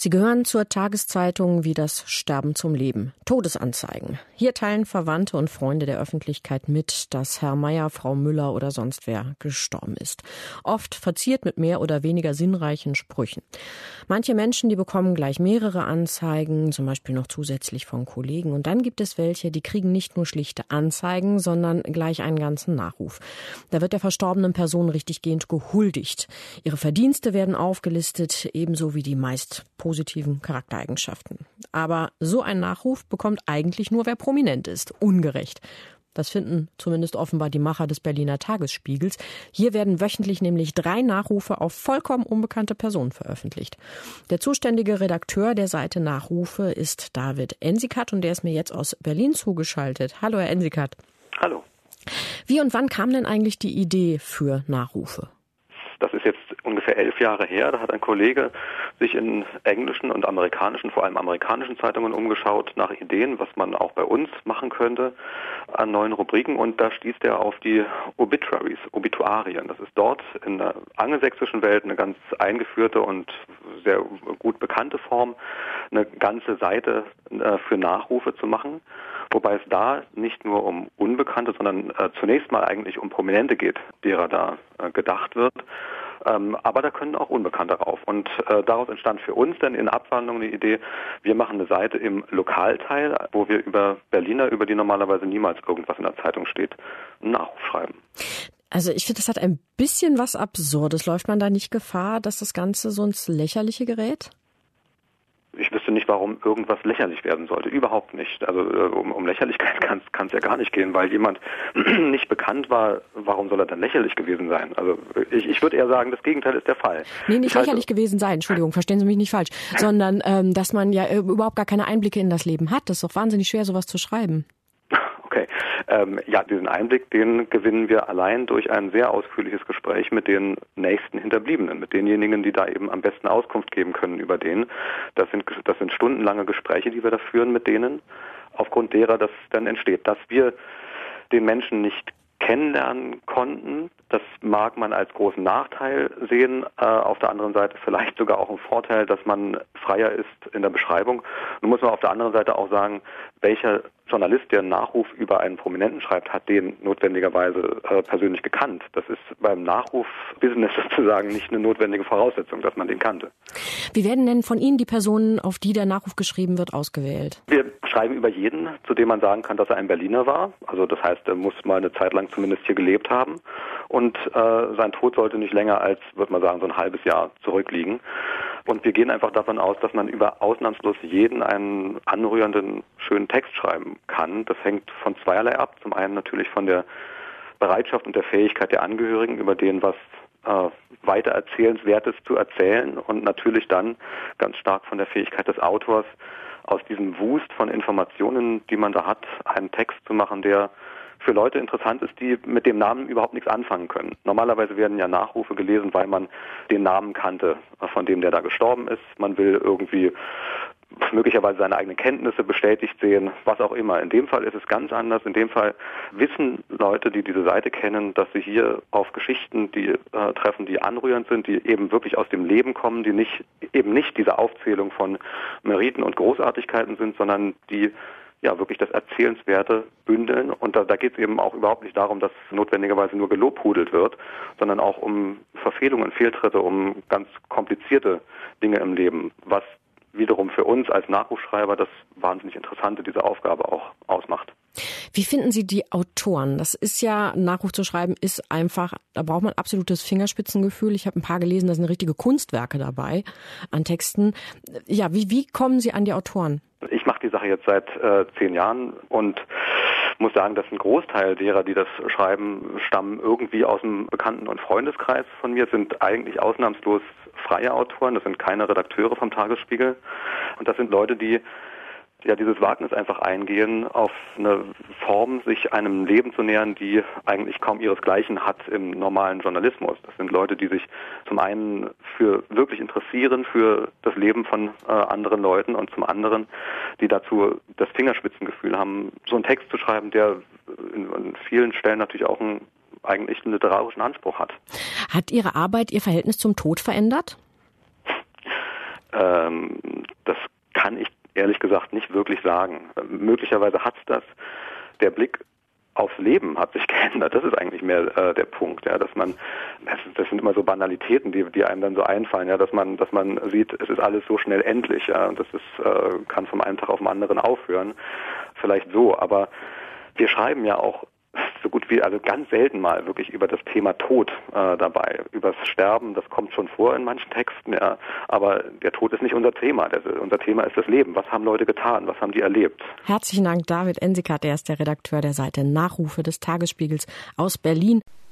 Sie gehören zur Tageszeitung wie das Sterben zum Leben. Todesanzeigen. Hier teilen Verwandte und Freunde der Öffentlichkeit mit, dass Herr Meier, Frau Müller oder sonst wer gestorben ist. Oft verziert mit mehr oder weniger sinnreichen Sprüchen. Manche Menschen, die bekommen gleich mehrere Anzeigen, zum Beispiel noch zusätzlich von Kollegen. Und dann gibt es welche, die kriegen nicht nur schlichte Anzeigen, sondern gleich einen ganzen Nachruf. Da wird der verstorbenen Person richtiggehend gehuldigt. Ihre Verdienste werden aufgelistet, ebenso wie die meist positiven Charaktereigenschaften. Aber so ein Nachruf bekommt eigentlich nur, wer prominent ist. Ungerecht. Das finden zumindest offenbar die Macher des Berliner Tagesspiegels. Hier werden wöchentlich nämlich 3 Nachrufe auf vollkommen unbekannte Personen veröffentlicht. Der zuständige Redakteur der Seite Nachrufe ist David Ensikat und der ist mir jetzt aus Berlin zugeschaltet. Hallo, Herr Ensikat. Hallo. Wie und wann kam denn eigentlich die Idee für Nachrufe? Das ist jetzt ungefähr 11 Jahre her. Da hat ein Kollege sich in englischen und amerikanischen, vor allem amerikanischen Zeitungen umgeschaut nach Ideen, was man auch bei uns machen könnte an neuen Rubriken. Und da stieß er auf die Obituaries, Obituarien. Das ist dort in der angelsächsischen Welt eine ganz eingeführte und sehr gut bekannte Form, eine ganze Seite für Nachrufe zu machen. Wobei es da nicht nur um Unbekannte, sondern zunächst mal eigentlich um Prominente geht, derer da gedacht wird. Aber da können auch Unbekannte rauf. Und daraus entstand für uns dann in Abwandlung die Idee, wir machen eine Seite im Lokalteil, wo wir über Berliner, über die normalerweise niemals irgendwas in der Zeitung steht, einen Nachruf schreiben. Also ich finde, das hat ein bisschen was Absurdes. Läuft man da nicht Gefahr, dass das Ganze so ins Lächerliche gerät? Ich wüsste nicht, warum irgendwas lächerlich werden sollte. Überhaupt nicht. Also um Lächerlichkeit kann es ja gar nicht gehen, weil jemand nicht bekannt war. Warum soll er dann lächerlich gewesen sein? Also ich würde eher sagen, das Gegenteil ist der Fall. Nee, nicht lächerlich gewesen sein. Entschuldigung, verstehen Sie mich nicht falsch. Sondern, dass man ja überhaupt gar keine Einblicke in das Leben hat. Das ist doch wahnsinnig schwer, sowas zu schreiben. Okay. Ja, diesen Einblick, den gewinnen wir allein durch ein sehr ausführliches Gespräch mit den nächsten Hinterbliebenen, mit denjenigen, die da eben am besten Auskunft geben können über den. Das sind stundenlange Gespräche, die wir da führen mit denen, aufgrund derer das dann entsteht. Dass wir den Menschen nicht kennenlernen konnten, das mag man als großen Nachteil sehen, auf der anderen Seite vielleicht sogar auch ein Vorteil, dass man freier ist in der Beschreibung. Nun muss man auf der anderen Seite auch sagen, welcher Journalist, der einen Nachruf über einen Prominenten schreibt, hat den notwendigerweise persönlich gekannt. Das ist beim Nachruf-Business sozusagen nicht eine notwendige Voraussetzung, dass man den kannte. Wie werden denn von Ihnen die Personen, auf die der Nachruf geschrieben wird, ausgewählt? Wir schreiben über jeden, zu dem man sagen kann, dass er ein Berliner war. Also das heißt, er muss mal eine Zeit lang zumindest hier gelebt haben. Und sein Tod sollte nicht länger als, würde man sagen, so ein halbes Jahr zurückliegen. Und wir gehen einfach davon aus, dass man über ausnahmslos jeden einen anrührenden, schönen Text schreiben kann. Das hängt von zweierlei ab. Zum einen natürlich von der Bereitschaft und der Fähigkeit der Angehörigen, über denen was weiter Erzählenswertes zu erzählen. Und natürlich dann ganz stark von der Fähigkeit des Autors, aus diesem Wust von Informationen, die man da hat, einen Text zu machen, der für Leute interessant ist, die mit dem Namen überhaupt nichts anfangen können. Normalerweise werden ja Nachrufe gelesen, weil man den Namen kannte, von dem der da gestorben ist. Man will irgendwie möglicherweise seine eigenen Kenntnisse bestätigt sehen, was auch immer. In dem Fall ist es ganz anders. In dem Fall wissen Leute, die diese Seite kennen, dass sie hier auf Geschichten treffen, die anrührend sind, die eben wirklich aus dem Leben kommen, die eben nicht diese Aufzählung von Meriten und Großartigkeiten sind, sondern die ja wirklich das Erzählenswerte bündeln. Und da geht es eben auch überhaupt nicht darum, dass notwendigerweise nur gelobhudelt wird, sondern auch um Verfehlungen, Fehltritte, um ganz komplizierte Dinge im Leben, was wiederum für uns als Nachrufschreiber das wahnsinnig Interessante dieser Aufgabe auch ausmacht. Wie finden Sie die Autoren? Das ist ja, einen Nachruf zu schreiben ist einfach, da braucht man absolutes Fingerspitzengefühl. Ich habe ein paar gelesen, da sind richtige Kunstwerke dabei an Texten. Ja, wie kommen Sie an die Autoren? Ich mache die Sache jetzt seit 10 Jahren und muss sagen, dass ein Großteil derer, die das schreiben, stammen irgendwie aus dem Bekannten- und Freundeskreis von mir, sind eigentlich ausnahmslos freie Autoren, das sind keine Redakteure vom Tagesspiegel und das sind Leute, die ja dieses Wagnis einfach eingehen, auf eine Form sich einem Leben zu nähern, die eigentlich kaum ihresgleichen hat im normalen Journalismus. Das sind Leute, die sich zum einen für wirklich interessieren für das Leben von anderen Leuten und zum anderen, die dazu das Fingerspitzengefühl haben, so einen Text zu schreiben, der in vielen Stellen natürlich auch eigentlich einen literarischen Anspruch hat. Hat Ihre Arbeit Ihr Verhältnis zum Tod verändert? Das kann ich ehrlich gesagt nicht wirklich sagen. Möglicherweise hat's das. Der Blick aufs Leben hat sich geändert. Das ist eigentlich mehr der Punkt, ja, dass man, das sind immer so Banalitäten, die einem dann so einfallen, ja, dass man sieht, es ist alles so schnell endlich, ja, und das ist, kann vom einen Tag auf den anderen aufhören. Vielleicht so, aber wir schreiben ja auch so gut wie, also ganz selten mal wirklich über das Thema Tod dabei. Übers Sterben, das kommt schon vor in manchen Texten, ja, aber der Tod ist nicht unser Thema. Unser Thema ist das Leben. Was haben Leute getan? Was haben die erlebt? Herzlichen Dank, David Ensikat, er ist der Redakteur der Seite Nachrufe des Tagesspiegels aus Berlin.